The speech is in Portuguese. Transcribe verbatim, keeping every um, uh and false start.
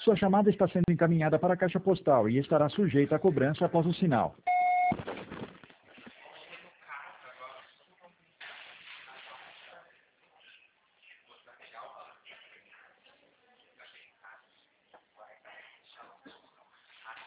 Sua chamada está sendo encaminhada para a caixa postal e estará sujeita a cobrança após o sinal.